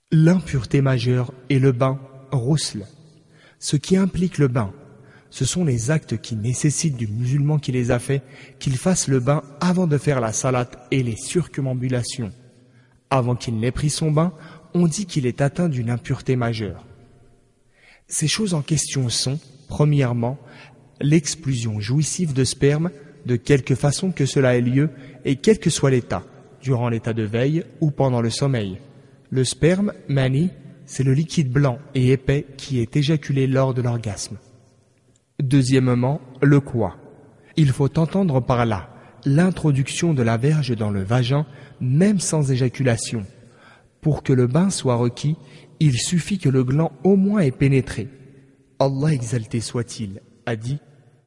L'impureté majeure est le bain ghusl. Ce qui implique le bain, ce sont les actes qui nécessitent du musulman qui les a faits qu'il fasse le bain avant de faire la salat et les circumambulations. Avant qu'il n'ait pris son bain, on dit qu'il est atteint d'une impureté majeure. Ces choses en question sont, premièrement, l'expulsion jouissive de sperme, de quelque façon que cela ait lieu et quel que soit l'état, durant l'état de veille ou pendant le sommeil. Le sperme, mani, c'est le liquide blanc et épais qui est éjaculé lors de l'orgasme. Deuxièmement, le quoi. Il faut entendre par là l'introduction de la verge dans le vagin, même sans éjaculation. Pour que le bain soit requis, il suffit que le gland au moins ait pénétré. Allah exalté soit-il, a dit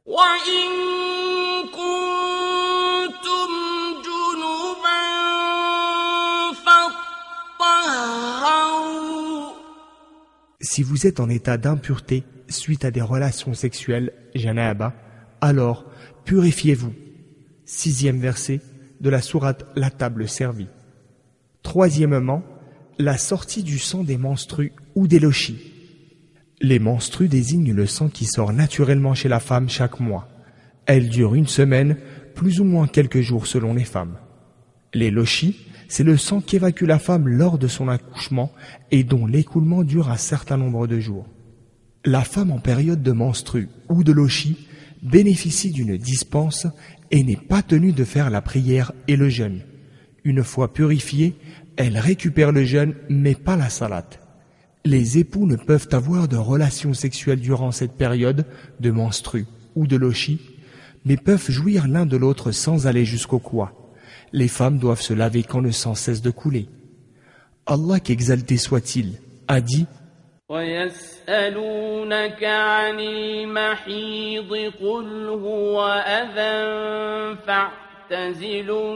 si vous êtes en état d'impureté suite à des relations sexuelles, janaba, alors purifiez-vous. 6e verset de la sourate La table servie. Troisièmement, la sortie du sang des menstrues ou des lochis. Les menstrues désignent le sang qui sort naturellement chez la femme chaque mois. Elle dure 1 semaine, plus ou moins quelques jours selon les femmes. Les lochis, c'est le sang qu'évacue la femme lors de son accouchement et dont l'écoulement dure un certain nombre de jours. La femme en période de menstrues ou de lochis bénéficie d'une dispense et n'est pas tenue de faire la prière et le jeûne. Une fois purifiée, elle récupère le jeûne mais pas la salate. Les époux ne peuvent avoir de relations sexuelles durant cette période de menstrues ou de lochis, mais peuvent jouir l'un de l'autre sans aller jusqu'au quoi. Les femmes doivent se laver quand le sang cesse de couler. Allah qu'exalté soit-il, a dit وَيَسْأَلُونَكَ عَنِ الْمَحِيضِ قُلْ هُوَ أَذًى فَاعْتَزِلُوا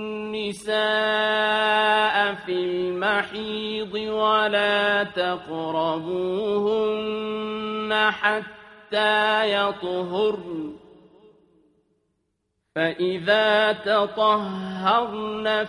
النِّسَاءَ فِي الْمَحِيضِ وَلَا تَقْرَبُوهُنَّ حَتَّى يَطْهُرْنَ فَإِذَا تَطَهَّرْنَ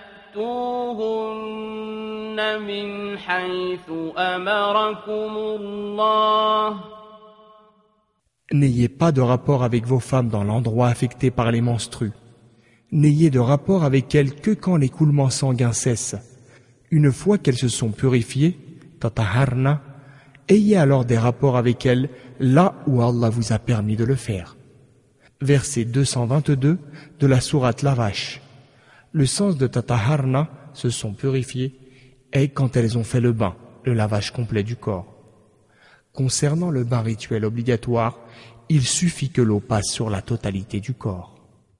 فَأْتُوهُنَّ مِنْ حَيْثُ أَمَرَكُمُ اللَّهُ. N'ayez pas de rapport avec vos femmes dans l'endroit affecté par les menstrues. N'ayez de rapport avec elles que quand l'écoulement sanguin cesse. Une fois qu'elles se sont purifiées, tataharna, ayez alors des rapports avec elles là où Allah vous a permis de le faire. Verset 222 de la sourate La Vache. Le sens de tataharna, se sont purifiées, est quand elles ont fait le bain, le lavage complet du corps. Concernant le bain rituel obligatoire, il suffit que l'eau passe sur la totalité du corps.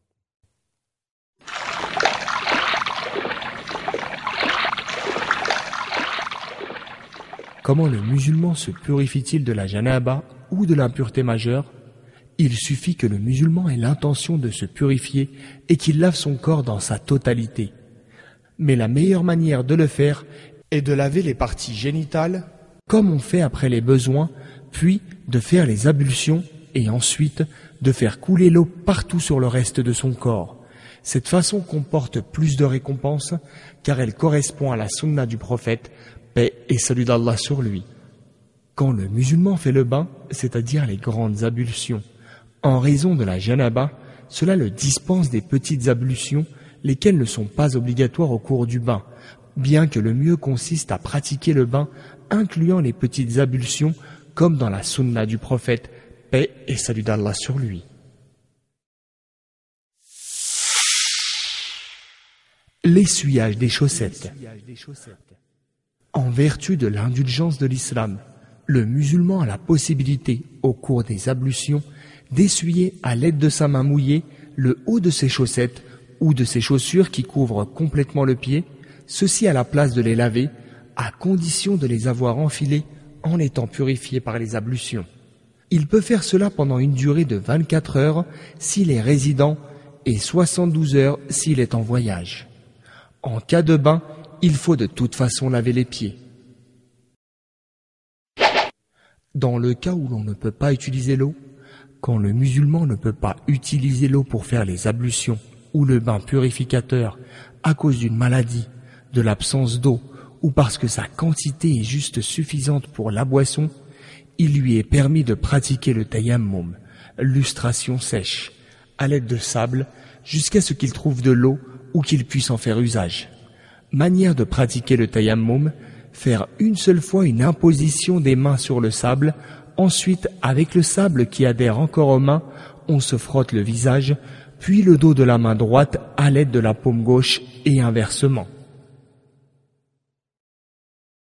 Comment le musulman se purifie-t-il de la janaba ou de l'impureté majeure? Il suffit que le musulman ait l'intention de se purifier et qu'il lave son corps dans sa totalité. Mais la meilleure manière de le faire est de laver les parties génitales, comme on fait après les besoins, puis de faire les ablutions et ensuite de faire couler l'eau partout sur le reste de son corps. Cette façon comporte plus de récompenses car elle correspond à la sunna du prophète, paix et salut d'Allah sur lui. Quand le musulman fait le bain, c'est-à-dire les grandes ablutions, en raison de la janaba, cela le dispense des petites ablutions, lesquelles ne sont pas obligatoires au cours du bain, bien que le mieux consiste à pratiquer le bain, incluant les petites ablutions, comme dans la sunna du prophète, paix et salut d'Allah sur lui. L'essuyage des chaussettes. En vertu de l'indulgence de l'islam, le musulman a la possibilité, au cours des ablutions, d'essuyer à l'aide de sa main mouillée le haut de ses chaussettes ou de ses chaussures qui couvrent complètement le pied, ceci à la place de les laver, à condition de les avoir enfilés en étant purifiés par les ablutions. Il peut faire cela pendant une durée de 24 heures s'il est résident et 72 heures s'il est en voyage. En cas de bain, il faut de toute façon laver les pieds. Dans le cas où l'on ne peut pas utiliser l'eau, quand le musulman ne peut pas utiliser l'eau pour faire les ablutions ou le bain purificateur à cause d'une maladie, de l'absence d'eau ou parce que sa quantité est juste suffisante pour la boisson, il lui est permis de pratiquer le tayammum, lustration sèche, à l'aide de sable, jusqu'à ce qu'il trouve de l'eau ou qu'il puisse en faire usage. Manière de pratiquer le tayammum, faire une seule fois une imposition des mains sur le sable, ensuite avec le sable qui adhère encore aux mains, on se frotte le visage, puis le dos de la main droite à l'aide de la paume gauche et inversement.